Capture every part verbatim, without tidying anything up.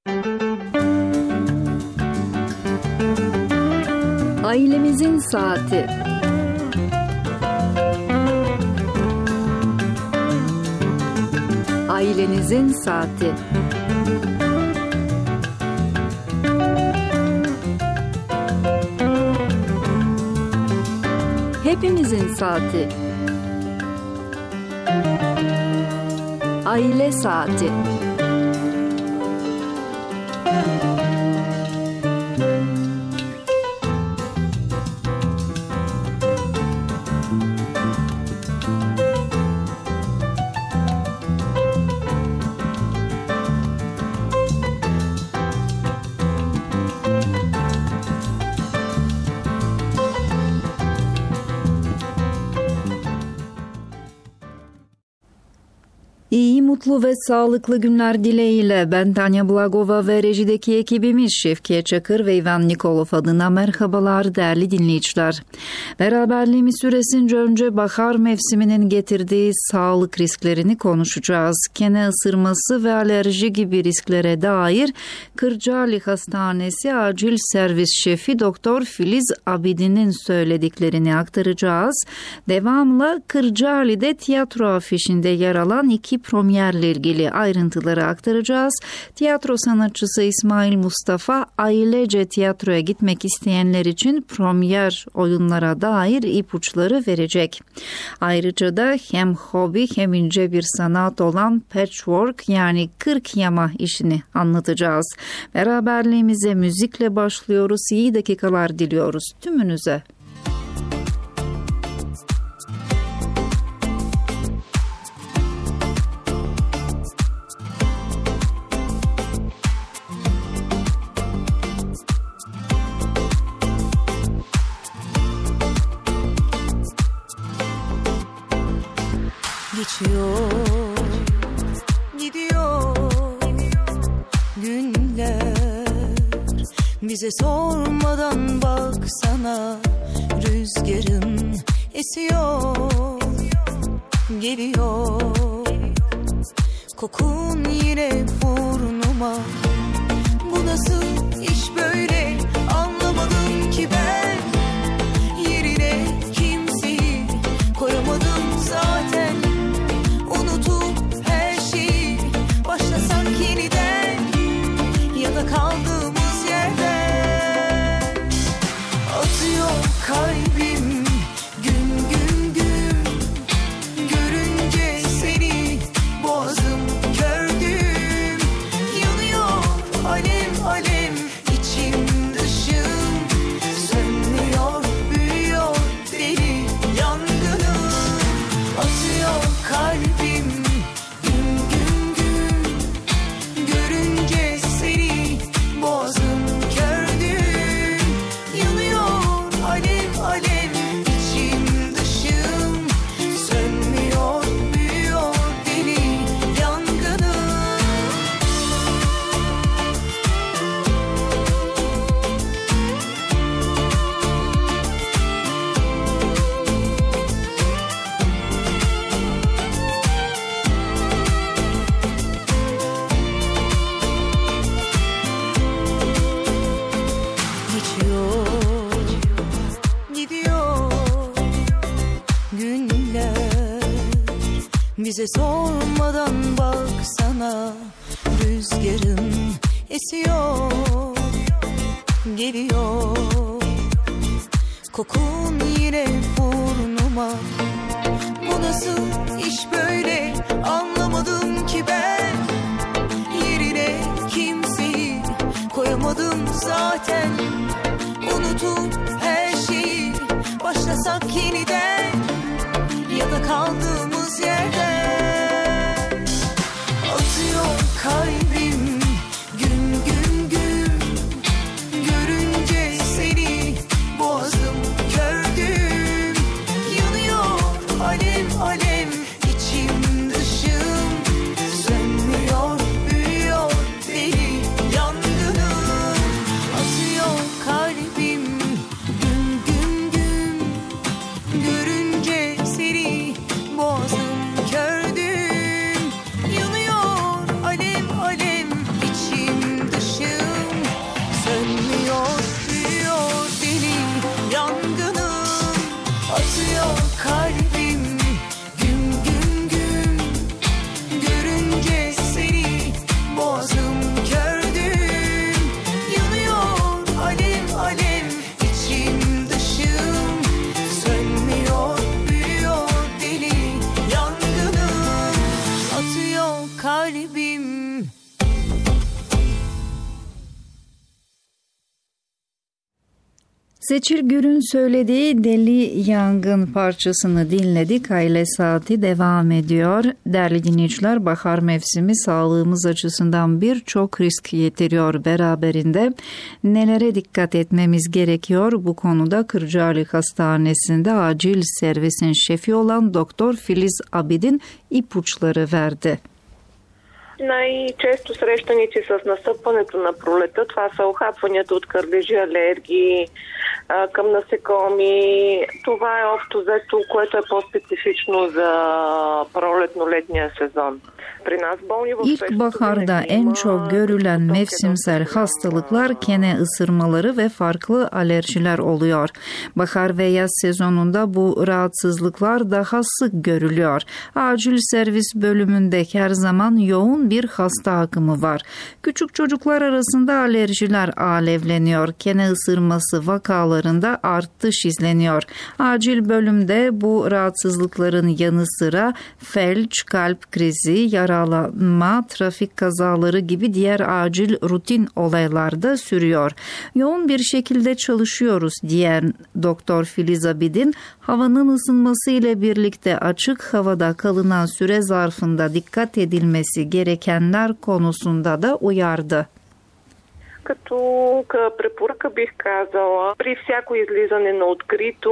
Ailemizin saati. Ailenizin saati. Hepimizin saati. Aile saati. İyi, mutlu ve sağlıklı günler dileğiyle ben Tanya Blagova ve rejideki ekibimiz Şevkiye Çakır ve Ivan Nikolov adına merhabalar değerli dinleyiciler. Beraberliğimiz süresince önce bahar mevsiminin getirdiği sağlık risklerini konuşacağız. Kene ısırması ve alerji gibi risklere dair Kırcaali Hastanesi Acil Servis Şefi Doktor Filiz Abidin'in söylediklerini aktaracağız. Devamla Kırcaali'de tiyatro afişinde yer alan iki premierle ilgili ayrıntıları aktaracağız. Tiyatro sanatçısı İsmail Mustafa ailece tiyatroya gitmek isteyenler için premier oyunlara dair ipuçları verecek. Ayrıca da hem hobi hem ince bir sanat olan patchwork yani kırk yama işini anlatacağız. Beraberliğimize müzikle başlıyoruz. İyi dakikalar diliyoruz tümünüze. Geçiyor, gidiyor günler, bize sormadan baksana, rüzgarın esiyor, geliyor, kokun yine burnuma, bu nasıl iş böyle, anlamadım ki ben, yerine kimseyi koyamadım zaten. Kaldığımız yerden atıyor kalbim gün gün gün, görünce seni boğazım kördüm, yanıyor alev alev içim dışım, sönmüyor büyüyor deli yangınım, atıyor kalbim gün gün gün, görünce seni boğazım kördüm, yanıyor alev alev içim dışım, sönmüyor büyüyor deli yangınım. Bize sormadan baksana, rüzgarın esiyor, geliyor, kokun yine burnuma, bu nasıl iş böyle, anlamadım ki ben, yerine kimseyi koyamadım zaten, unutup her şeyi başlasak yeniden, ya da kaldığımız yerden atıyor kalbim gün gün gün, görünce seni boğazım kördüm, yanıyor alev alev içim dışım, sönmüyor büyüyor deli yangınım, atıyor kalbim gün gün gün, görünce seni boğazım Seçil Gür'ün söylediği Deli Yangın parçasını dinledik. Aile Saati devam ediyor. Değerli dinleyiciler, bahar mevsimi sağlığımız açısından birçok risk getiriyor beraberinde. Nelere dikkat etmemiz gerekiyor? Bu konuda Kırcaali Hastanesi'nde acil servisin şefi olan Doktor Filiz Abidin ipuçları verdi. Най-често срещаници с настъпването на пролета, това са охапванията от кърлежи, алергии а, към насекоми. Това е общо взето, което е по-специфично за пролетно-летния сезон. İlkbaharda en çok görülen mevsimsel hastalıklar kene ısırmaları ve farklı alerjiler oluyor. Bahar ve yaz sezonunda bu rahatsızlıklar daha sık görülüyor. Acil servis bölümünde her zaman yoğun bir hasta akımı var. Küçük çocuklar arasında alerjiler alevleniyor. Kene ısırması vakalarında artış izleniyor. Acil bölümde bu rahatsızlıkların yanı sıra felç, kalp krizi, yara yaralanma, trafik kazaları gibi diğer acil rutin olaylar da sürüyor. Yoğun bir şekilde çalışıyoruz diyen Doktor Filiz Abidin, havanın ısınması ile birlikte açık havada kalınan süre zarfında dikkat edilmesi gerekenler konusunda da uyardı. Като препоръка бих казала, при всяко излизане на открито,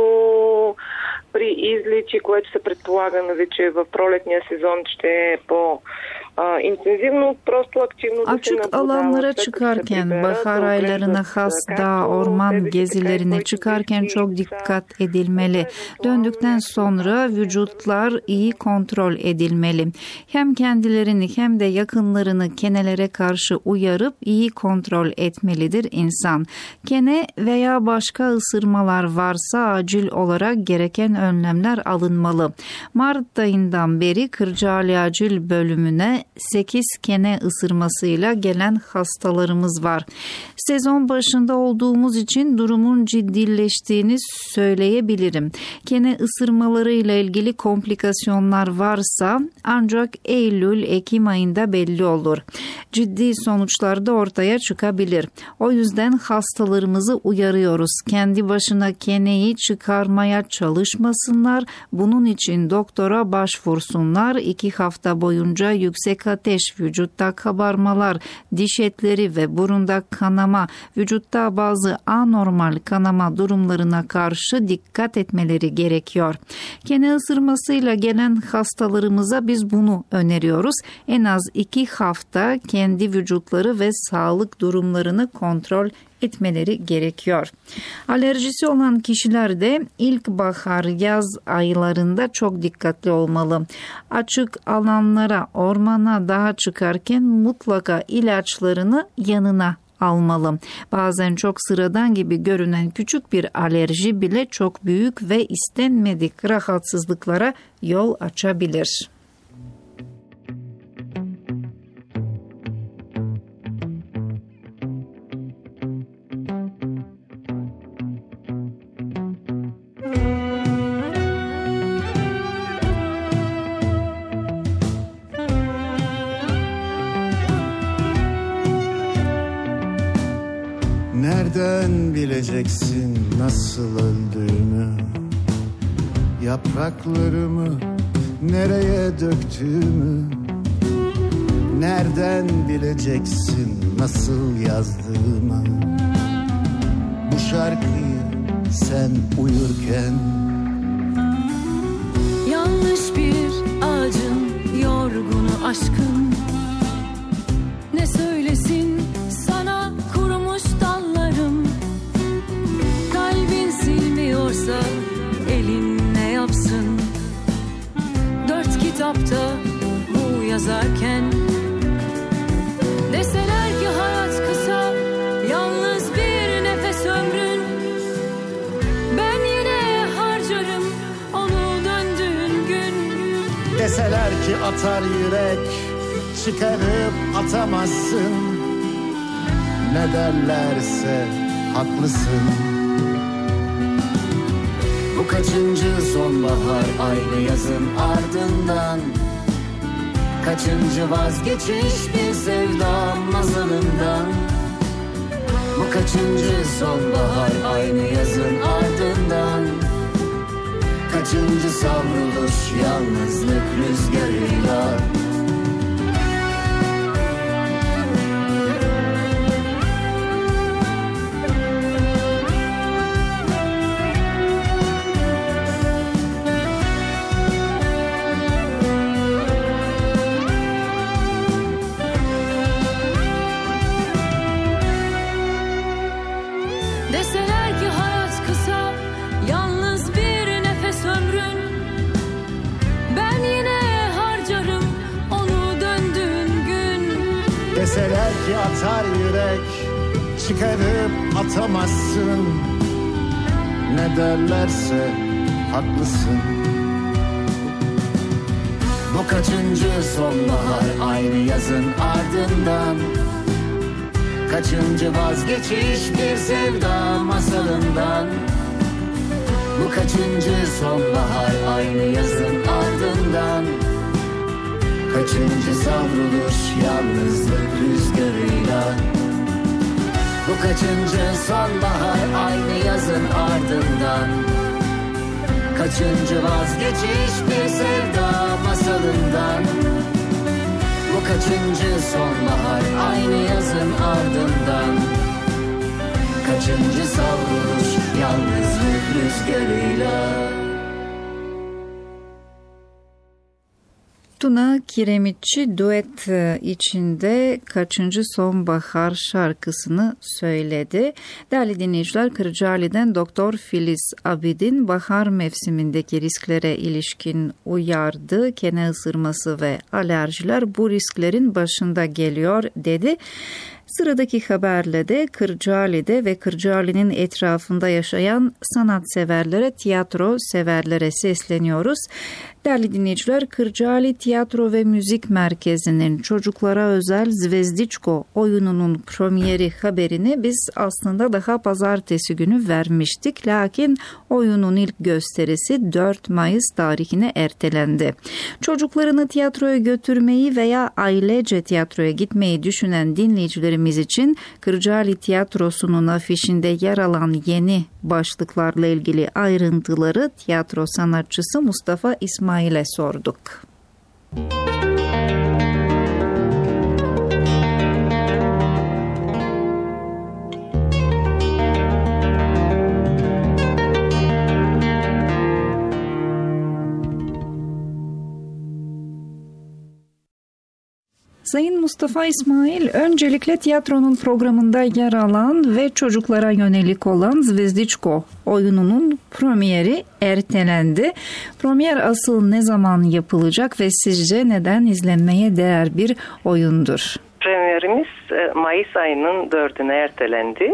при изличи, което се предполага, че в пролетния сезон ще е по intensivno, prosto aktivno. Açık alanlara çıkarken, bahar aylarına has dağ, orman gezilerine çıkarken çok dikkat edilmeli. Döndükten sonra vücutlar iyi kontrol edilmeli. Hem kendilerini hem de yakınlarını kenelere karşı uyarıp iyi kontrol etmelidir insan. Kene veya başka ısırmalar varsa acil olarak gereken önlemler alınmalı. Mart ayından beri Kırcaali Acil Bölümüne sekiz kene ısırmasıyla gelen hastalarımız var. Sezon başında olduğumuz için durumun ciddileştiğini söyleyebilirim. Kene ısırmalarıyla ilgili komplikasyonlar varsa ancak Eylül-Ekim ayında belli olur. Ciddi sonuçlar da ortaya çıkabilir. O yüzden hastalarımızı uyarıyoruz. Kendi başına keneyi çıkarmaya çalışmasınlar. Bunun için doktora başvursunlar. İki hafta boyunca yüksek ateş, vücutta kabarmalar, diş etleri ve burunda kanama, vücutta bazı anormal kanama durumlarına karşı dikkat etmeleri gerekiyor. Kene ısırmasıyla gelen hastalarımıza biz bunu öneriyoruz. En az iki hafta kendi vücutları ve sağlık durumlarını kontrol etmeleri gerekiyor. Alerjisi olan kişiler de ilkbahar, yaz aylarında çok dikkatli olmalı. Açık alanlara, ormana, dağa çıkarken mutlaka ilaçlarını yanına almalı. Bazen çok sıradan gibi görünen küçük bir alerji bile çok büyük ve istenmedik rahatsızlıklara yol açabilir. Nereden bileceksin nasıl öldüğümü, yapraklarımı nereye döktüğümü? Nereden bileceksin nasıl yazdığımı, bu şarkıyı sen uyurken? Yanlış bir ağacın yorgunu aşkın, ne söylesin sana kurumuş dallarım. Kalbin silmiyorsa elin ne yapsın? Dört kitapta bu yazarken, deseler ki hayat kısa, yalnız bir nefes ömrün, ben yine harcarım onu döndüğün gün. Deseler ki atar yürek, çıkarıp atamazsın, ne derlerse haklısın. Bu kaçıncı sonbahar aynı yazın ardından, kaçıncı vazgeçiş bir sevda masalından. Bu kaçıncı kaçıncı sonbahar aynı yazın ardından? Kaçıncı savruluş yalnızlık rüzgarıyla? Deseler ki hayat kısa, yalnız bir nefes ömrün, ben yine harcarım onu döndüğün gün. Deseler ki atar yürek, çıkarıp atamazsın. Ne derlerse haklısın. Bu kaçıncı sonbahar aynı yazın ardından? Kaçıncı vazgeçiş bir sevda masalından? Bu kaçıncı sonbahar aynı yazın ardından? Kaçıncı savruluş yalnızlık rüzgarıyla? Bu kaçıncı sonbahar aynı yazın ardından? Kaçıncı vazgeçiş bir sevda masalından? Bu kaçıncı sonbahar aynı yazın ardından? Kaçıncı savruluş yalnızlık rüzgarıyla? Tuna Kiremitçi duet içinde Kaçıncı Sonbahar şarkısını söyledi. Değerli dinleyiciler, Kırcaali'den Doktor Filiz Abidin bahar mevsimindeki risklere ilişkin uyardı. Kene ısırması ve alerjiler bu risklerin başında geliyor dedi. Sıradaki haberle de Kırcaali'de ve Kırcaali'nin etrafında yaşayan sanatseverlere, tiyatro severlere sesleniyoruz. Değerli dinleyiciler, Kırcaali Tiyatro ve Müzik Merkezi'nin çocuklara özel Zvezdiçko oyununun premieri haberini biz aslında daha pazartesi günü vermiştik. Lakin oyunun ilk gösterisi dört Mayıs tarihine ertelendi. Çocuklarını tiyatroya götürmeyi veya ailece tiyatroya gitmeyi düşünen dinleyicilerimiz için Kırcaali Tiyatrosu'nun afişinde yer alan yeni başlıklarla ilgili ayrıntıları tiyatro sanatçısı Mustafa İsmail'e sorduk. Sayın Mustafa İsmail, öncelikle tiyatronun programında yer alan ve çocuklara yönelik olan Zvezdiçko oyununun premieri ertelendi. Premier asıl ne zaman yapılacak ve sizce neden izlenmeye değer bir oyundur? Premierimiz Mayıs ayının dördüne ertelendi.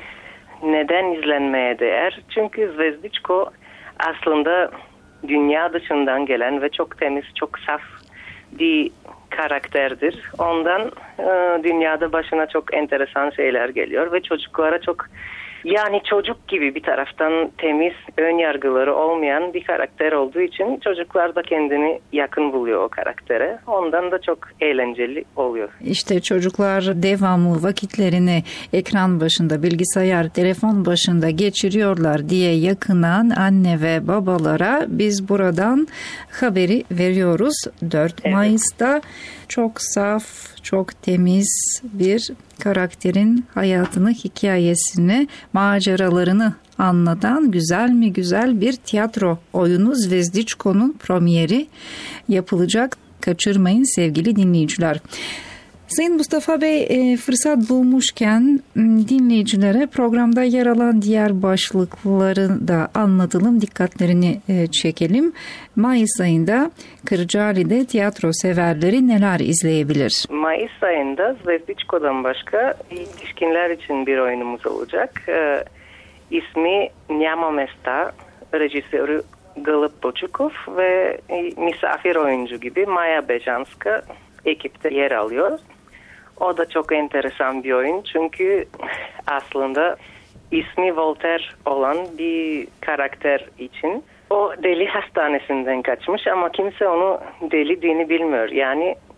Neden izlenmeye değer? Çünkü Zvezdiçko aslında dünya dışından gelen ve çok temiz, çok saf bir karakterdir. Ondan e, dünyada başına çok enteresan şeyler geliyor ve çocuklara çok, yani çocuk gibi bir taraftan temiz, ön yargıları olmayan bir karakter olduğu için çocuklar da kendini yakın buluyor o karaktere. Ondan da çok eğlenceli oluyor. İşte çocuklar devamlı vakitlerini ekran başında, bilgisayar, telefon başında geçiriyorlar diye yakınan anne ve babalara biz buradan haberi veriyoruz. dört Evet. Mayıs'ta çok saf, çok temiz bir karakterin hayatını, hikayesini, maceralarını anlatan güzel mi güzel bir tiyatro oyunu Zvezdiçko'nun premieri yapılacak. Kaçırmayın sevgili dinleyiciler. Sayın Mustafa Bey, fırsat bulmuşken dinleyicilere programda yer alan diğer başlıkları da anlatalım, dikkatlerini çekelim. Mayıs ayında Kırcaali'de tiyatro severleri neler izleyebilir? Mayıs ayında Zvezdiçko'dan başka yetişkinler için bir oyunumuz olacak. Ee, ismi Няма места, rejisörü Galip Boçukov ve misafir oyuncu gibi Maya Bejanska ekipte yer alıyor. O da çok enteresan bir oyun çünkü aslında ismi Voltaire olan bir karakter için o deli hastanesinden kaçmış ama kimse onu deliliğini bilmiyor. Yani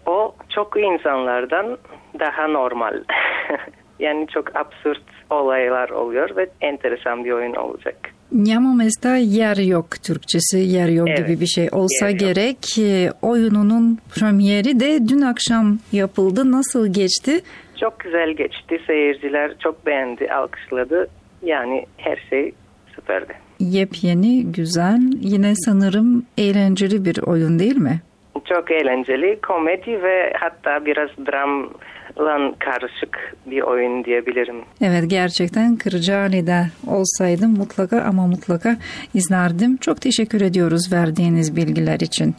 o çok insanlardan daha normal. Yani çok absürt olaylar oluyor ve enteresan bir oyun olacak. Nyamames'ta yer yok Türkçesi, yer yok evet, gibi bir şey olsa gerek. Oyununun premieri de dün akşam yapıldı. Nasıl geçti? Çok güzel geçti. Seyirciler çok beğendi, alkışladı. Yani her şey süperdi. Yepyeni, güzel, yine sanırım eğlenceli bir oyun değil mi? Çok eğlenceli, komedi ve hatta biraz dramla karışık bir oyun diyebilirim. Evet, gerçekten Kırcaali'de olsaydım mutlaka ama mutlaka izlerdim. Çok teşekkür ediyoruz verdiğiniz bilgiler için.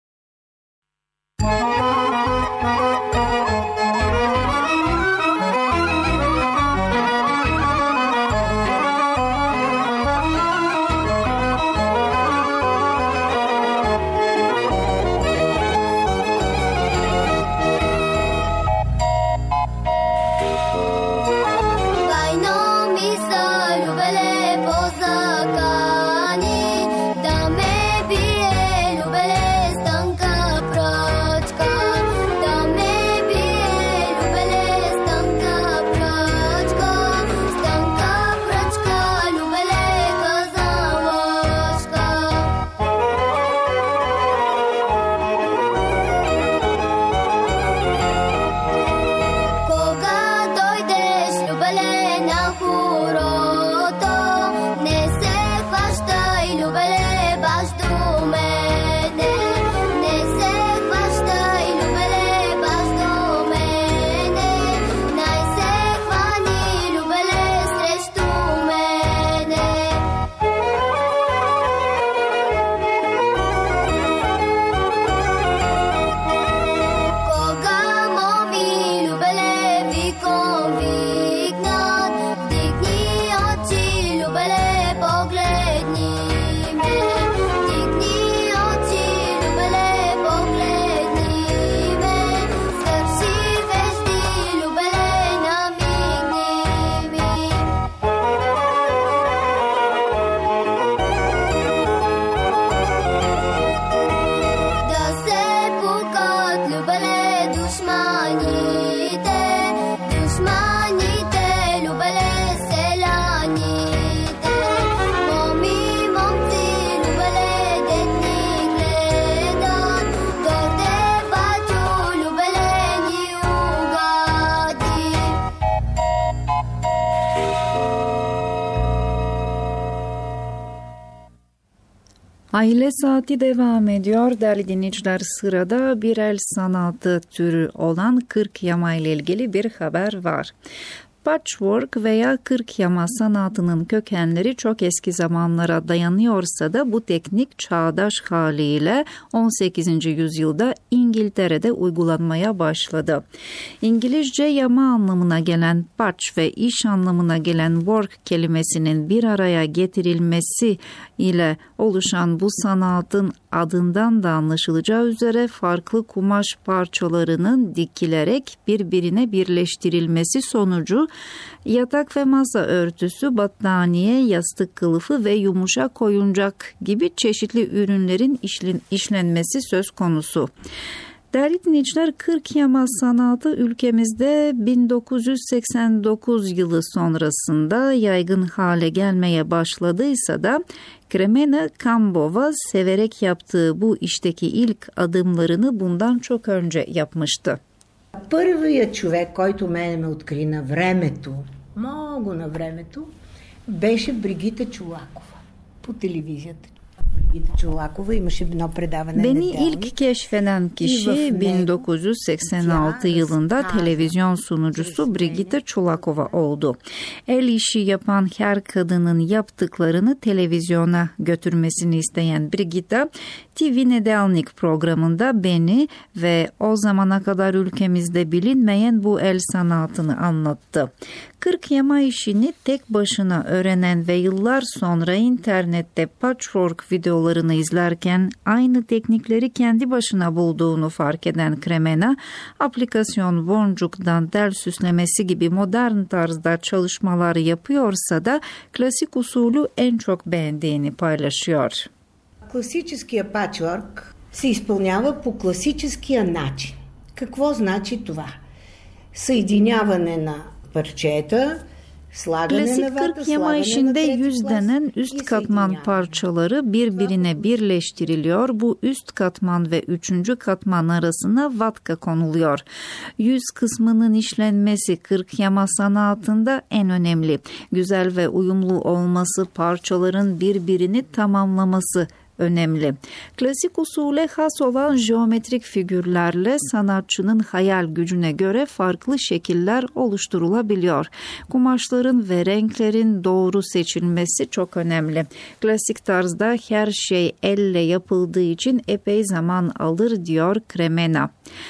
Aile Saati devam ediyor. Değerli dinleyiciler, sırada bir el sanatı türü olan kırk yama ile ilgili bir haber var. Patchwork veya kırk yama sanatının kökenleri çok eski zamanlara dayanıyorsa da bu teknik çağdaş haliyle on sekizinci yüzyılda İngiltere'de uygulanmaya başladı. İngilizce yama anlamına gelen patch ve iş anlamına gelen work kelimesinin bir araya getirilmesi ile oluşan bu sanatın adından da anlaşılacağı üzere farklı kumaş parçalarının dikilerek birbirine birleştirilmesi sonucu yatak ve masa örtüsü, battaniye, yastık kılıfı ve yumuşak oyuncak gibi çeşitli ürünlerin işlenmesi söz konusu. Değerli dinleyiciler, kırk yama sanatı ülkemizde bin dokuz yüz seksen dokuz yılı sonrasında yaygın hale gelmeye başladıysa da Kremena Kambova severek yaptığı bu işteki ilk adımlarını bundan çok önce yapmıştı. Първият човек, който мене ме откри на времето, много на времето, беше Бригита Чолакова по телевизията. Beni ilk keşfeden kişi bin dokuz yüz seksen altı yılında televizyon sunucusu Brigita Chulakova oldu. El işi yapan her kadının yaptıklarını televizyona götürmesini isteyen Brigita, T V Nedelnik programında beni ve o zamana kadar ülkemizde bilinmeyen bu el sanatını anlattı. Kırk yama işini tek başına öğrenen ve yıllar sonra internette patchwork videolarını izlerken aynı teknikleri kendi başına bulduğunu fark eden Kremena, aplikasyon boncuktan del süslemesi gibi modern tarzda çalışmalar yapıyorsa da klasik usulü en çok beğendiğini paylaşıyor. Класическия патчворк се изпълнява по класическия начин. Какво значи това? Съединяване на парчета, sлагане Klasik на vata, kırk yama sлагане işinde на трети yüzlenen plast üst и katman съединяване. parçaları birbirine birleştiriliyor. Bu üst katman ve üçüncü katman arasına vatka konuluyor. Yüz kısmının işlenmesi kırk yama sanatında en önemli. Güzel ve uyumlu olması, parçaların birbirini tamamlaması önemli. Klasik usule has olan jeometrik figürlerle sanatçının hayal gücüne göre farklı şekiller oluşturulabiliyor. Kumaşların ve renklerin doğru seçilmesi çok önemli. Klasik tarzda her şey elle yapıldığı için epey zaman alır diyor Cremena.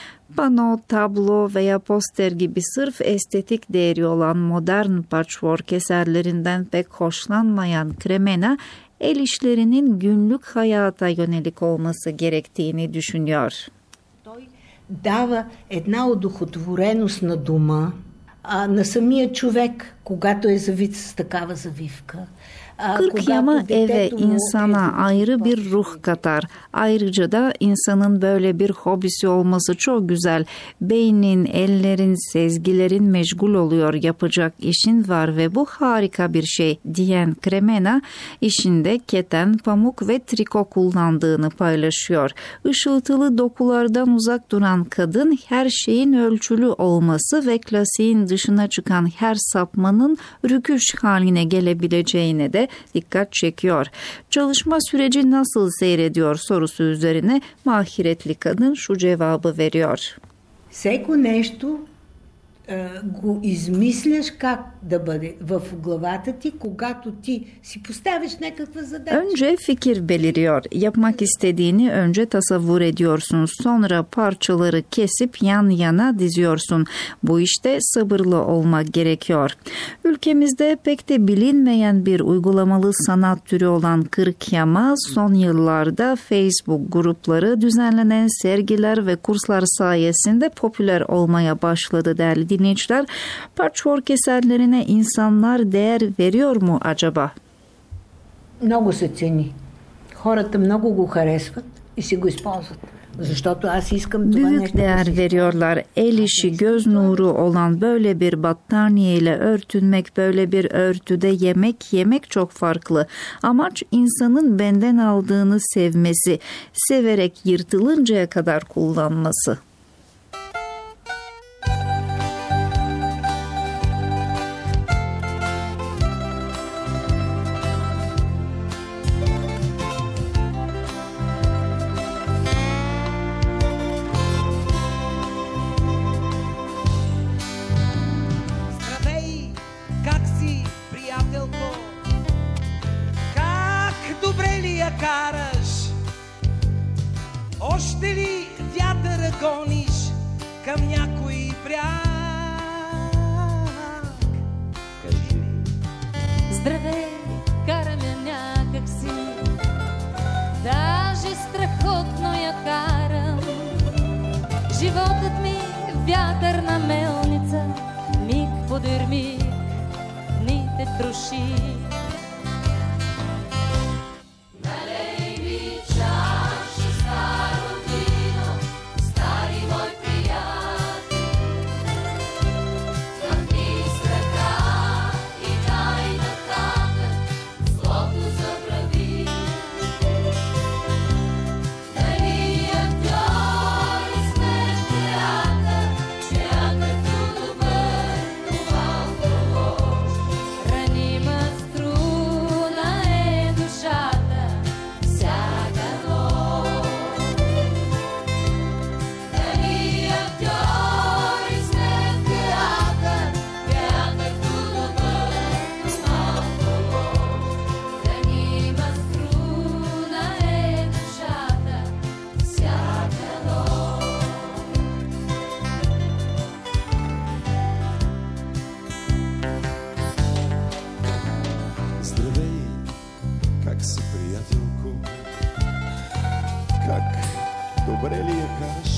Pano, tablo veya poster gibi sırf estetik değeri olan modern patchwork eserlerinden pek hoşlanmayan Cremena, el işlerinin günlük hayata yönelik olması gerektiğini düşünüyor. Той дава една удохотвореност на дома, а, на самия човек, когато е завит с такава завивка. А, Kırk когато yama eve, детето му е insana завито ayrı bir по-широко. ruh katar. Ayrıca da insanın böyle bir hobisi olması çok güzel. Beynin, ellerin, sezgilerin meşgul oluyor. Yapacak işin var ve bu harika bir şey diyen Cremena, işinde keten, pamuk ve triko kullandığını paylaşıyor. Işıltılı dokulardan uzak duran kadın, her şeyin ölçülü olması ve klasiğin dışına çıkan her sapmanın rüküş haline gelebileceğine de dikkat çekiyor. Çalışma süreci nasıl seyrediyor sorusu üzerine mahiretli kadın şu cevabı veriyor. Всеко нещо е, го измисляш как да бъде в главата ти, когато ти си поставиш някаква задача. Önce fikir beliriyor. Yapmak istediğini önce tasavvur ediyorsun. Sonra parçaları kesip yan yana diziyorsun. Bu işte sabırlı olmak gerekiyor. Ülkemizde pek de bilinmeyen bir uygulamalı sanat türü olan kırk yama son yıllarda Facebook grupları, düzenlenen sergiler ve kurslar sayesinde popüler olmaya başladı değerli dinleyiciler. Patchwork eserlerine insanlar değer veriyor mu acaba? Много се цени. Хората много го харесват и си го използват. Защото аз искам това Büyük нещо да değer се veriyorlar. El işi, göz nuru olan böyle bir battaniyeyle örtünmek, böyle bir örtüde yemek yemek çok farklı. Amaç insanın benden aldığını sevmesi, severek yırtılıncaya kadar kullanması. Здравей, как си, приятелко? Как добре ли я караш? Още ли вятъра гониш към някой бряг? Кажи ми. Здравей, караме някак си, даже страхотно я карам. Животът ми вятърна мелница, миг подир миг ни те троши. Налей ми чаша старо вино, стари мой приятел. Махни с ръка и дай на хата, злото забрави. Нали актьори сме в театър, театърто добър, но малко лош. Ранима струна е душата всяка нощ. Нали актьори сме в театър, театърто добър, но малко лош. Ранима струна е душата всяка нощ. Здравей, как си, приятелко? Как добре ли я караш?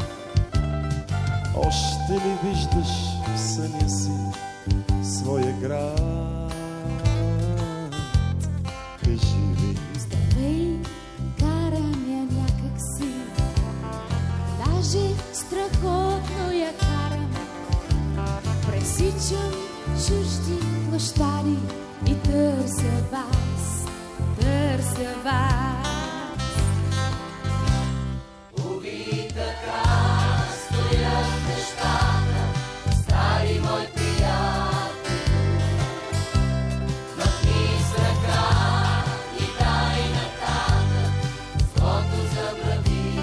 Още ли виждаш в съня си своя град? Кажи ми. Здравей, карам я някак си, даже страхотно за вас. Уви така стоят нещата, стари мой приятел. Махни с ръка и дай нататък, злото забрави.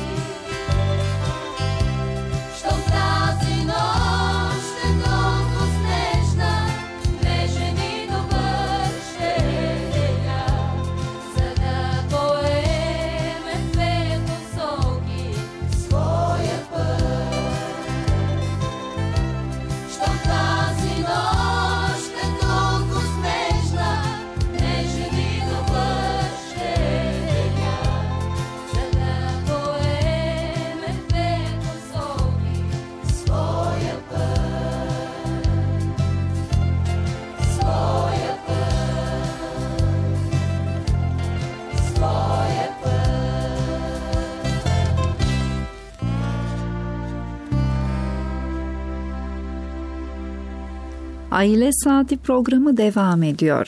Щом тази нощ е толкова снежна, нежен и добър ще е деня, за да поемем две посоки своя път. Щом тази нощ е толкова снежна, нежен и добър ще е деня, за да поемем две посоки своя път, своя път, своя път. Aile Saati programı devam ediyor.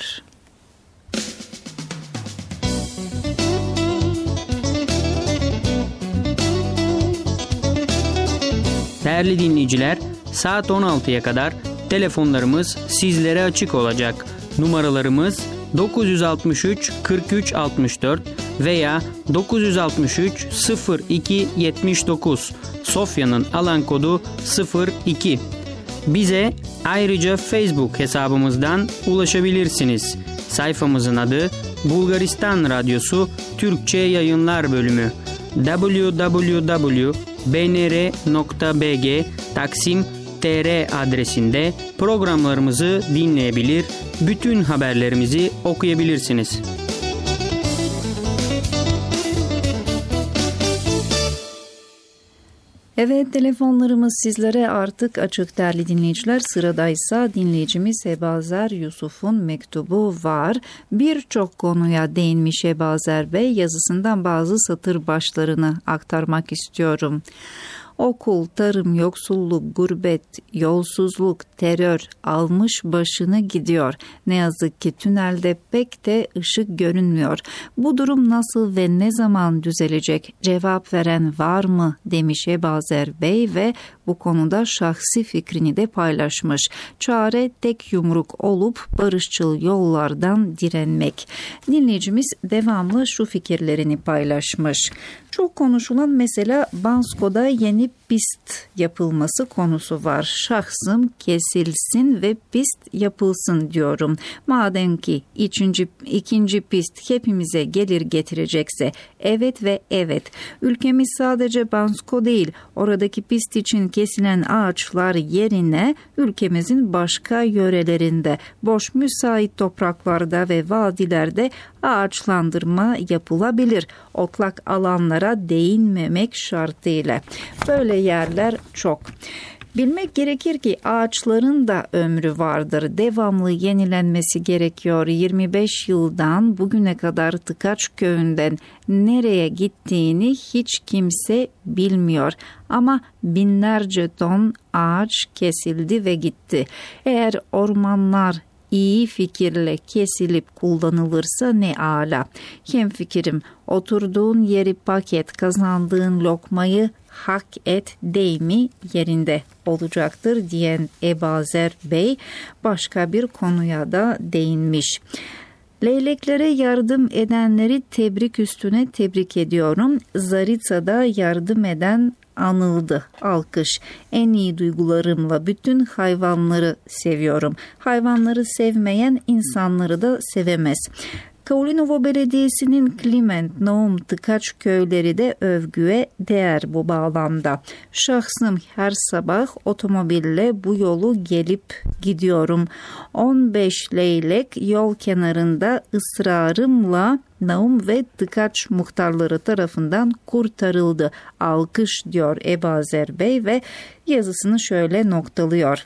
Değerli dinleyiciler, saat on altıya kadar telefonlarımız sizlere açık olacak. Numaralarımız dokuz yüz altmış üç kırk üç altmış dört veya dokuz yüz altmış üç sıfır iki yetmiş dokuz. Sofya'nın alan kodu sıfır iki. Bize ayrıca Facebook hesabımızdan ulaşabilirsiniz. Sayfamızın adı Bulgaristan Radyosu Türkçe Yayınlar Bölümü. double-u double-u double-u nokta b n r nokta b g Taksim T R adresinde programlarımızı dinleyebilir, bütün haberlerimizi okuyabilirsiniz. Evet, telefonlarımız sizlere artık açık değerli dinleyiciler. Sıradaysa dinleyicimiz Ebazer Yusuf'un mektubu var. Birçok konuya değinmiş Ebazer Bey, yazısından bazı satır başlarını aktarmak istiyorum. Okul, tarım, yoksulluk, gurbet, yolsuzluk, terör almış başını gidiyor. Ne yazık ki tünelde pek de ışık görünmüyor. Bu durum nasıl ve ne zaman düzelecek? Cevap veren var mı? Demiş Ebazer Bey ve bu konuda şahsi fikrini de paylaşmış. Çare tek yumruk olup barışçıl yollardan direnmek. Dinleyicimiz devamlı şu fikirlerini paylaşmış. Çok konuşulan mesela Bansko'da yeni pist yapılması konusu var. Şahsım kesilsin ve pist yapılsın diyorum. Madem ki ikinci, ikinci pist hepimize gelir getirecekse evet ve evet. Ülkemiz sadece Bansko değil. Oradaki pist için kesilen ağaçlar yerine ülkemizin başka yörelerinde boş müsait topraklarda ve vadilerde ağaçlandırma yapılabilir. Otlak alanlara değinmemek şartıyla. Böyle yerler çok. Bilmek gerekir ki ağaçların da ömrü vardır. Devamlı yenilenmesi gerekiyor. yirmi beş yıldan bugüne kadar Tıkaç köyünden nereye gittiğini hiç kimse bilmiyor. Ama binlerce ton ağaç kesildi ve gitti. Eğer ormanlar iyi fikirle kesilip kullanılırsa ne âlâ. Hemfikirim, oturduğun yeri paket, kazandığın lokmayı hak et deyimi yerinde olacaktır diyen Ebazer Bey başka bir konuya da değinmiş. Leyleklere yardım edenleri tebrik üstüne tebrik ediyorum. Zaritsa'da yardım eden anıldı. Alkış. En iyi duygularımla bütün hayvanları seviyorum. Hayvanları sevmeyen insanları da sevemez. Kaulinovo Belediyesi'nin Kliment, Naum, Tıkaç köyleri de övgüye değer bu bağlamda. Şahsım her sabah otomobille bu yolu gelip gidiyorum. on beş leylek yol kenarında ısrarımla Naum ve Tıkaç muhtarları tarafından kurtarıldı. Alkış diyor Ebazer Bey ve yazısını şöyle noktalıyor.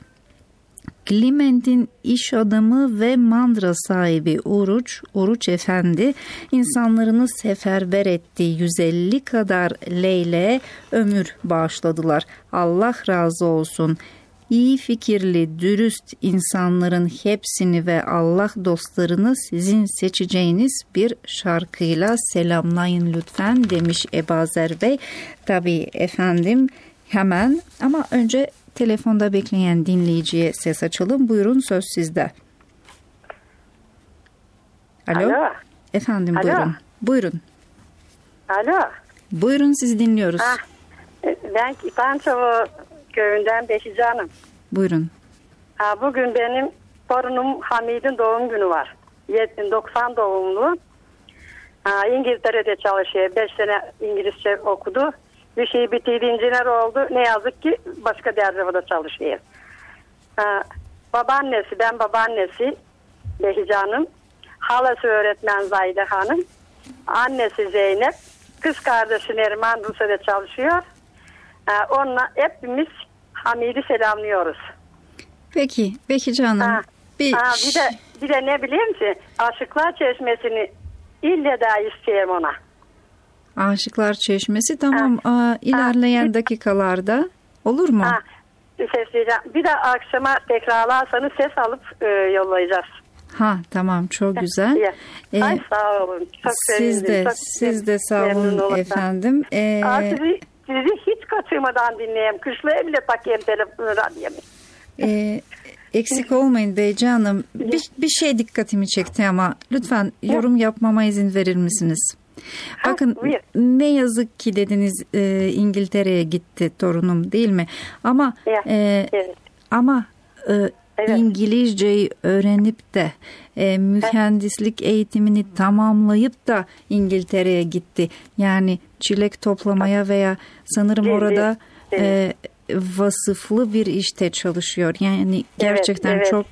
Kliment'in iş adamı ve mandra sahibi Uruç, Uruç Efendi insanlarını seferber etti. yüz elli kadar leyleğe ömür bağışladılar. Allah razı olsun. İyi fikirli, dürüst insanların hepsini ve Allah dostlarını sizin seçeceğiniz bir şarkıyla selamlayın lütfen demiş Ebazer Bey. Tabii efendim hemen ama önce telefonda bekleyen dinleyiciye ses açalım. Buyurun söz sizde. Alo. Alo. Efendim Alo. buyurun. Buyurun. Alo. Buyurun sizi dinliyoruz. Ah, ben İpançovu köyünden Beşici Hanım. Buyurun. Ha, bugün benim torunum Hamid'in doğum günü var. doksan doğumlu. Ha, İngiltere'de çalışıyor. beş sene İngilizce okudu. Bir şey bitirdi, injiner oldu. Ne yazık ki başka dersde çalışıyor. Ha, babaannesi, ben babaannesi Behice Hanım. Halası öğretmen Zahide Hanım. Annesi Zeynep. Kız kardeşi Neriman Rusya'da çalışıyor. Ha, onunla hepimiz Hamid'i selamlıyoruz. Peki, Behice Hanım. Ha, bir... ha, bir de bir de ne bileyim ki Aşıklar Çeşmesi'ni ille daha isteyeyim ona. Aşıklar Çeşmesi tamam. Aa, ilerleyen ha, dakikalarda olur mu? Ha, sesleyeceğim. Bir de akşama tekrarlarsanız ses alıp e, yollayacağız. Ha tamam çok güzel. Ee, Ay sağ olun. Çok siz de çok siz de sağ olun efendim. Ee, Aa, sizi, sizi hiç kaçırmadan dinleyeyim. Kışlaya bile takayım telefonu radyomu. E, eksik olmayın Beyci Hanım. Bir, bir şey dikkatimi çekti ama lütfen yorum yapmama izin verir misiniz? Bakın ha, ne yazık ki dediniz e, İngiltere'ye gitti torunum değil mi? Ama e, evet. ama e, evet. İngilizceyi öğrenip de e, mühendislik eğitimini tamamlayıp da İngiltere'ye gitti. Yani çilek toplamaya veya sanırım evet. orada e, vasıflı bir işte çalışıyor. Yani gerçekten evet, evet. çok.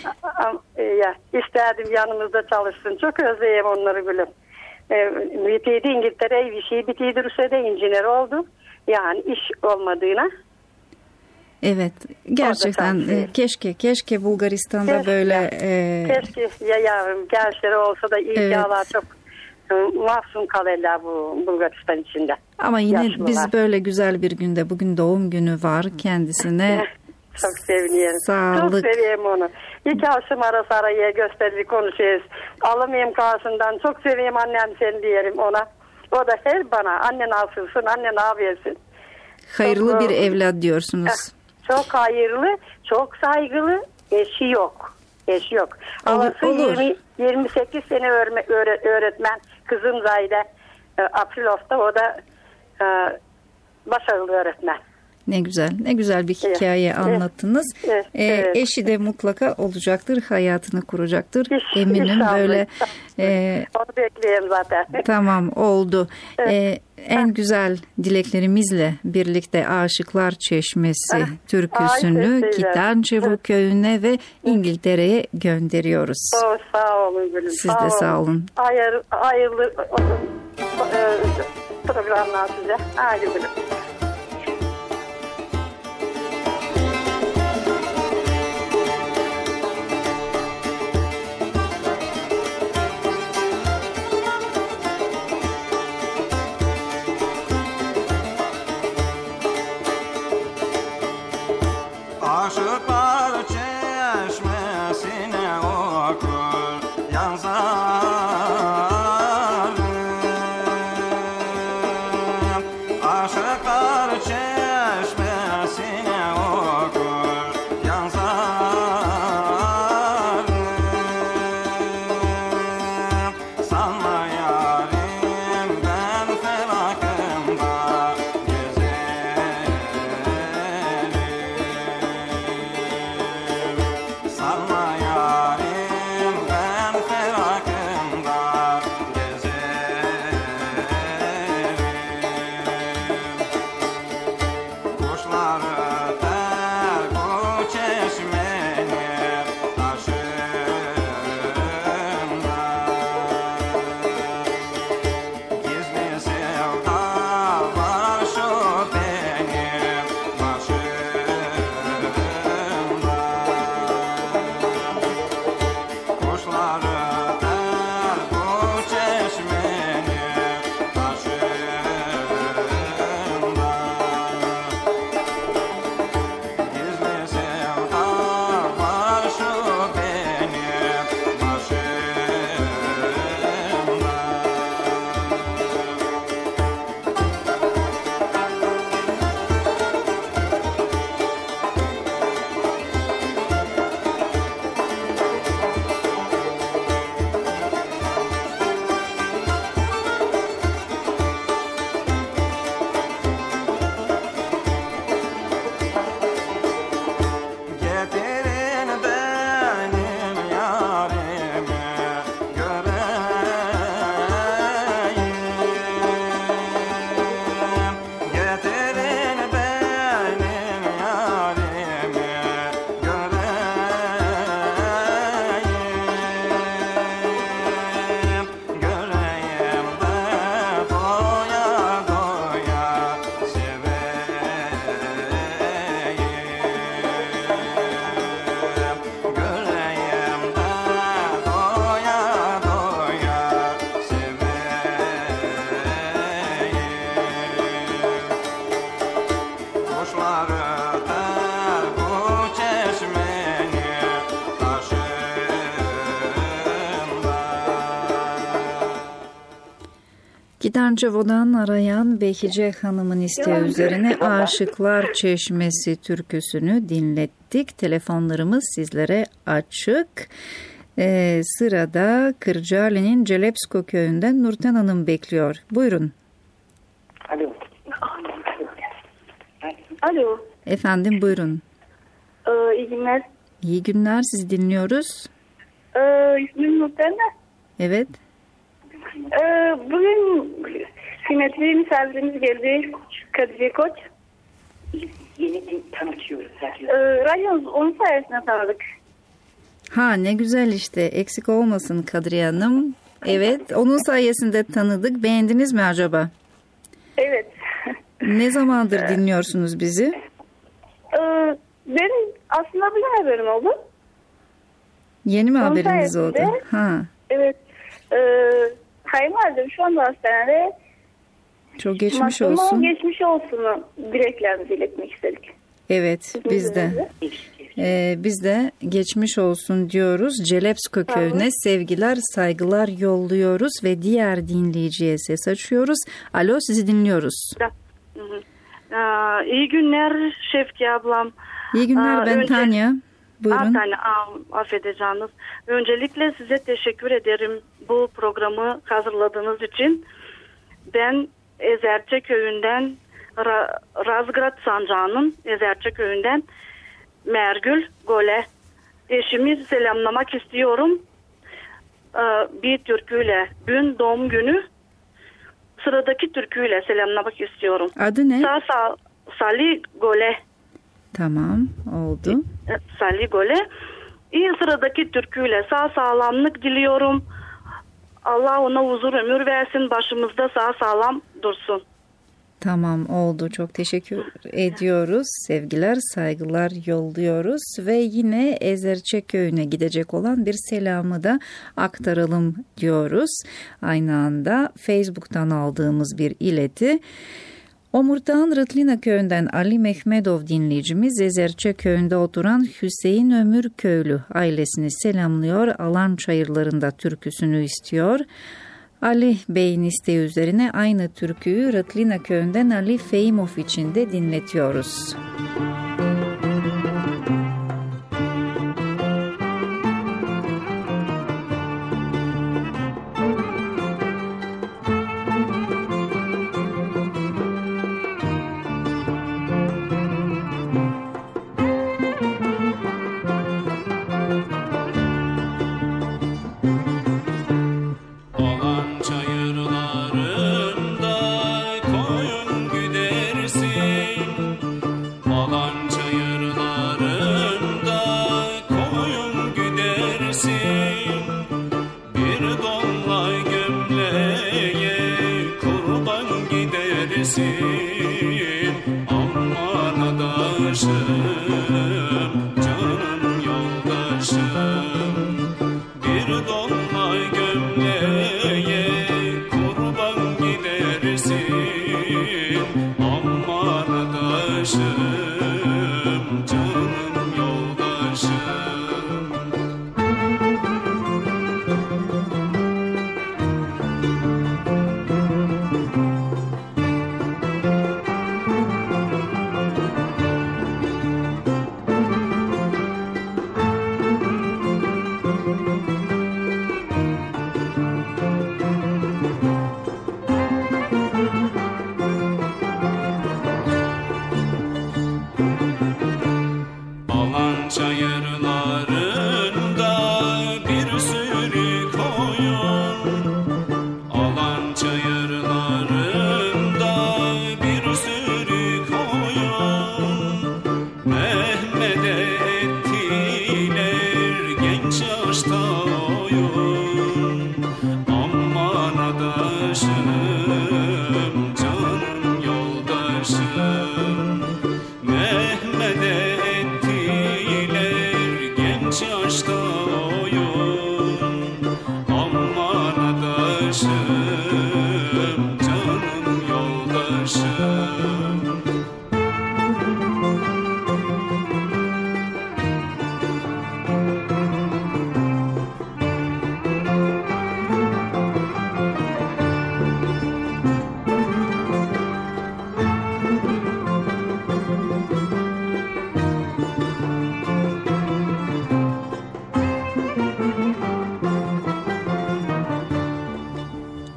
Ya isterdim yanımızda çalışsın. Çok özleyeyim onları gülüm. Bitirdi İngiltere'ye bir şey bitirdi Rusya'da injiner oldu. Yani iş olmadığına. Evet gerçekten e, keşke keşke Bulgaristan'da keşke, böyle. E... Keşke ya yavrum gençleri olsa da iyi evet. yağlar çok mahzun kalırlar bu Bulgaristan içinde. Ama yine yaşlılar. Biz böyle güzel bir günde bugün doğum günü var kendisine. Çok seviniyorum. Sağlık. Çok seviyorum onu. İki akşam arası araya gösterip konuşuyoruz. Alamayayım karşısından. Çok seveyim annem seni diyelim ona. O da her bana anne nasılsın, anne ne yapıyorsun? Hayırlı çok, bir evlat diyorsunuz. Çok hayırlı, çok saygılı, eşi yok. Eşi yok. Halası yirmi, yirmi sekiz sene öğretmen, öğretmen. Kızım Zahide Aprilof'ta o da e, başarılı öğretmen. Ne güzel, ne güzel bir hikaye evet, anlattınız. Evet, ee, evet. Eşi de mutlaka olacaktır, hayatını kuracaktır. İş, eminim inşallah, böyle. E, Onu bekliyorum zaten. Tamam, oldu. Evet. Ee, en güzel dileklerimizle birlikte Aşıklar Çeşmesi evet. türküsünü Kitançevo evet. köyüne ve İngiltere'ye gönderiyoruz. Oh, sağ olun gülüm. Siz sağ de olun. sağ olun. Hayır, hayırlı programlar size. Haydi gülüm. Aşıklar çeşmesine okur yazarım. Aşıklar çeşmesine okur yazarım. Sanma yarim ben felakımda gezerim. Sanma yarim Gidançevo'dan arayan Behice Hanım'ın isteği üzerine Aşıklar Çeşmesi türküsünü dinlettik. Telefonlarımız sizlere açık. Ee, sırada Kırcaali'nin Celepsko köyünden Nurten Hanım bekliyor. Buyurun. Alo. Alo. Efendim buyurun. Ee, iyi günler. İyi günler, sizi dinliyoruz. Ee, ismim Nurten de. Evet. Ee, bugün kıymetli misafirimiz geldi. Kadriye Koç. Yeni tanıtıyoruz. Ee, radyonuz onun sayesinde tanıdık. Ha ne güzel işte, eksik olmasın Kadriye Hanım. Evet, onun sayesinde tanıdık. Beğendiniz mi acaba? Evet. Ne zamandır dinliyorsunuz bizi? Ee, ben aslında bugün haberim oldu. Yeni mi Onun haberiniz sayesinde, oldu? Ha. Evet. Ee, kayınvalidem şu anda hastanede. Çok geçmiş Maksuma olsun. geçmiş olsunu dileklerimizi iletmek istedik. Evet, biz de. Ee, biz de geçmiş olsun diyoruz. Celepsko köyüne sevgiler, saygılar yolluyoruz ve diğer dinleyiciye ses açıyoruz. Alo, sizi dinliyoruz. Da. Hı hı. Aa, iyi günler Şevki ablam. İyi günler, Aa, ben önce... Tanya. Buyurun. Tanya, affedeceğiniz. Öncelikle size teşekkür ederim bu programı hazırladığınız için. Ben Ezerçe köyünden, Ra- Razgrad Sancağı'nın Ezerçe köyünden Mergül Gole. Eşimi selamlamak istiyorum. Ee, bir türküyle, dün doğum günü, sıradaki türküyle selamlamak istiyorum. Adı ne? Sa sa Salih Gole. Tamam, oldu. Salih Gole. İyi, sıradaki türküyle sağ sağlamlık diliyorum. Allah ona huzur ömür versin, başımızda sağ sağlam dursun. Tamam, oldu. Çok teşekkür ediyoruz. Sevgiler, saygılar yolluyoruz ve yine Ezerçe köyüne gidecek olan bir selamı da aktaralım diyoruz. Aynı anda Facebook'tan aldığımız bir ileti. Omurtağın Rıtlina köyünden Ali Mehmedov dinleyicimiz Ezerçe köyünde oturan Hüseyin Ömür Köylü ailesini selamlıyor. Alan çayırlarında türküsünü istiyor. Ali Bey'in isteği üzerine aynı türküyü Rıtlina köyünden Ali Fehimov için de dinletiyoruz.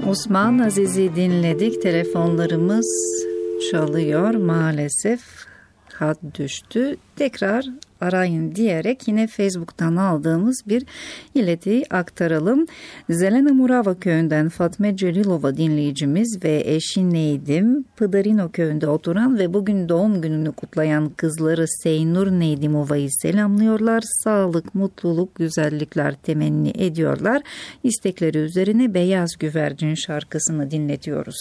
Osman Aziz'i dinledik. Telefonlarımız çalıyor maalesef. Hat düştü. Tekrar arayın diyerek yine Facebook'tan aldığımız bir ileti aktaralım. Zelena Murava köyünden Fatme Celilova dinleyicimiz ve eşi Neydim, Pıdarino köyünde oturan ve bugün doğum gününü kutlayan kızları Seynur Neydimova'yı selamlıyorlar. Sağlık, mutluluk, güzellikler temenni ediyorlar. İstekleri üzerine Beyaz Güvercin şarkısını dinletiyoruz.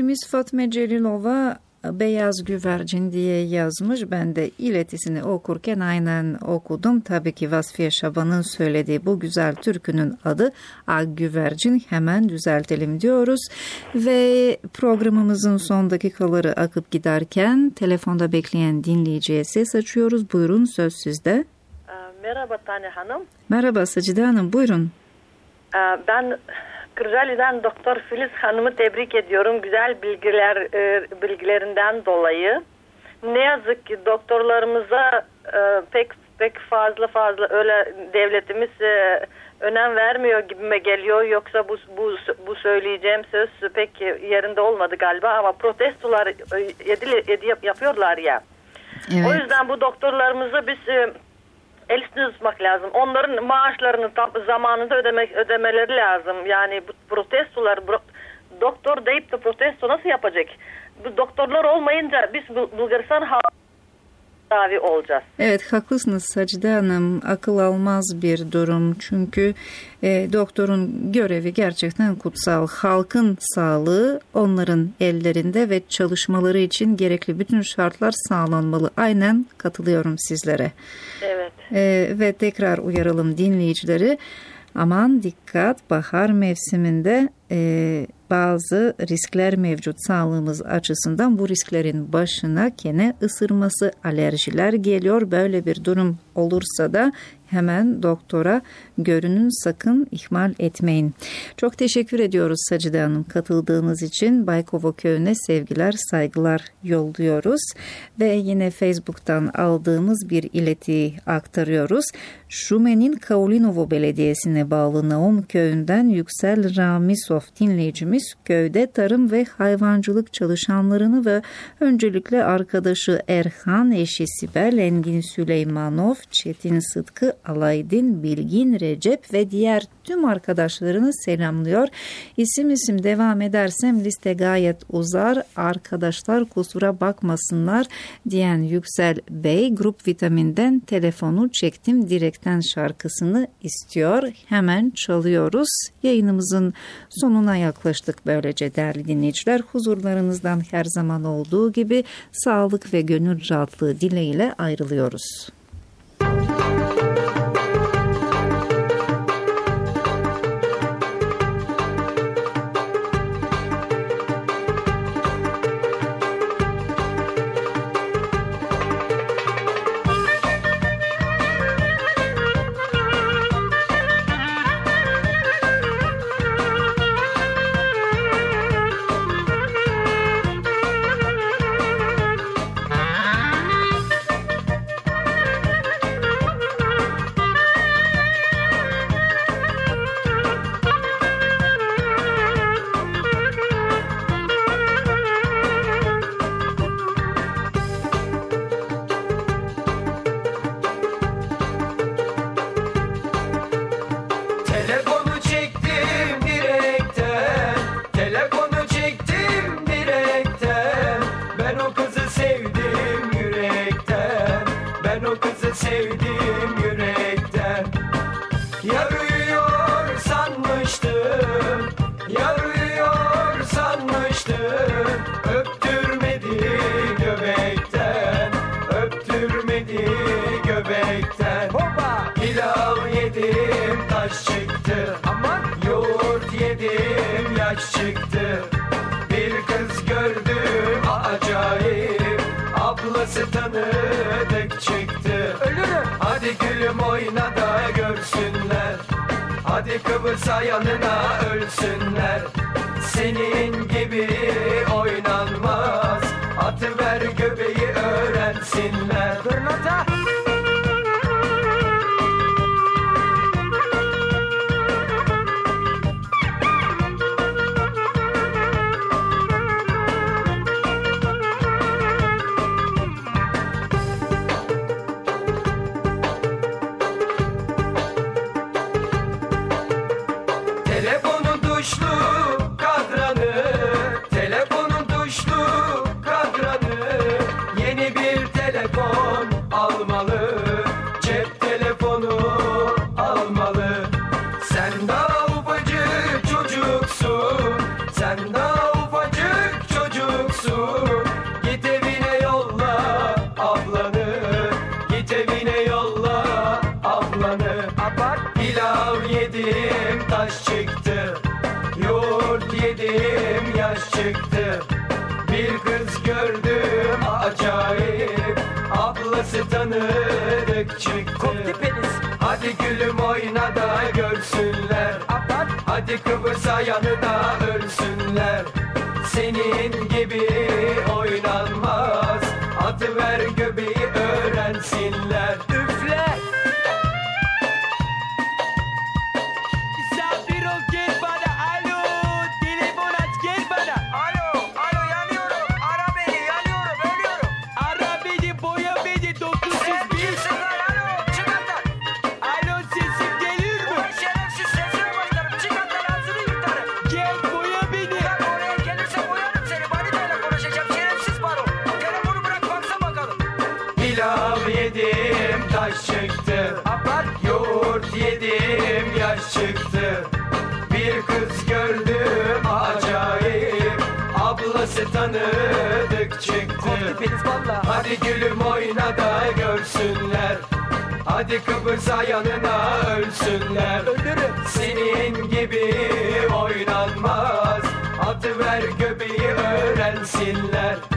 dinleyicimiz Fatma Celilova beyaz güvercin diye yazmış. Ben de iletisini okurken aynen okudum. Tabii ki Vasfiye Şaban'ın söylediği bu güzel türkünün adı Ak Güvercin. Hemen düzeltelim diyoruz. Ve programımızın son dakikaları akıp giderken telefonda bekleyen dinleyiciye ses açıyoruz. Buyurun, söz sizde. Merhaba Tane Hanım. Merhaba Sacide Hanım, buyurun. Ben Kırcaali'den Doktor Filiz Hanım'ı tebrik ediyorum güzel bilgiler bilgilerinden dolayı. Ne yazık ki doktorlarımıza pek pek fazla fazla öyle devletimiz önem vermiyor gibime geliyor. Yoksa bu bu bu söyleyeceğim söz pek yerinde olmadı galiba ama protestolar edil, edil, yapıyorlar ya. Evet. O yüzden bu doktorlarımızı biz el üstüne tutmak lazım. Onların maaşlarını tam zamanında ödemek, ödemeleri lazım. Yani bu protestolar, doktor deyip de protesto nasıl yapacak? Bu doktorlar olmayınca biz Bulgaristan halkı davi olacağız. Evet, haklısınız Sacide Hanım. Akıl almaz bir durum. Çünkü e, doktorun görevi gerçekten kutsal. Halkın sağlığı onların ellerinde ve çalışmaları için gerekli bütün şartlar sağlanmalı. Aynen katılıyorum sizlere. Evet. E, ve tekrar uyaralım dinleyicileri. Aman dikkat, bahar mevsiminde e, bazı riskler mevcut sağlığımız açısından. Bu risklerin başına kene ısırması, alerjiler geliyor. Böyle bir durum olursa da hemen doktora görünün, sakın ihmal etmeyin. Çok teşekkür ediyoruz Sacide Hanım katıldığınız için. Baykova Köyü'ne sevgiler, saygılar yolluyoruz. Ve yine Facebook'tan aldığımız bir iletiyi aktarıyoruz. Şumen'in Kaulinovo Belediyesi'ne bağlı Naum Köyü'nden Yüksel Ramisov dinleyicimiz köyde tarım ve hayvancılık çalışanlarını ve öncelikle arkadaşı Erhan, eşi Sibel, Engin Süleymanov, Çetin Sıtkı, Alaydin, Bilgin, Recep ve diğer tüm arkadaşlarını selamlıyor. İsim isim devam edersem liste gayet uzar. Arkadaşlar kusura bakmasınlar diyen Yüksel Bey, Grup Vitamin'den telefonu çektim direkten şarkısını istiyor. Hemen çalıyoruz. Yayınımızın sonuna yaklaştık böylece değerli dinleyiciler. Huzurlarınızdan her zaman olduğu gibi sağlık ve gönül rahatlığı dileğiyle ayrılıyoruz. Çıktı. Bir kız gördüm acayip, ablası tanıdık çıktı. Ölürüm. Hadi gülüm oyna da görsünler, hadi kıvırsa yanına ölsünler. Senin gibi oynanmaz, atıver göbeği öğrensinler. Dur nota. Alma Pilav yedim taş çıktı, yoğurt yedim yaş çıktı. Bir kız gördüm acayip, ablası tanıdık çıktı. Hadi gülüm oyna da görsünler, hadi Kıbrıs'a yanına ölsünler. Senin gibi oynanmaz, atıver göbeği öğrensinler. Üfle! Misafir ol gel bana, alo, telefon aç gel bana. Alo, alo yanıyorum, ara beni, yanıyorum, ölüyorum. Ara beni, boya beni, dokuz yüz bir. Sen kimsin lan, alo, çık atlar. Alo, sesim geliyor mu? Ulan şerefsiz, sesine başlarım, çık atlar, ağzını yırtarım. Gel, boya beni. Lan oraya gelirse boyarım seni, manitayla konuşacağım, şerefsiz baro. Telefonu bırak, baksa bakalım. Pilav yedim taş çıktı, yoğurt yedim yaş çıktı. Bir kız gördüm acayip, ablası tanıdık çıktı. Hadi gülüm oyna da görsünler, hadi Kıbrıs'a yanına ölsünler. Senin gibi oynanmaz, atıver göbeği öğrensinler.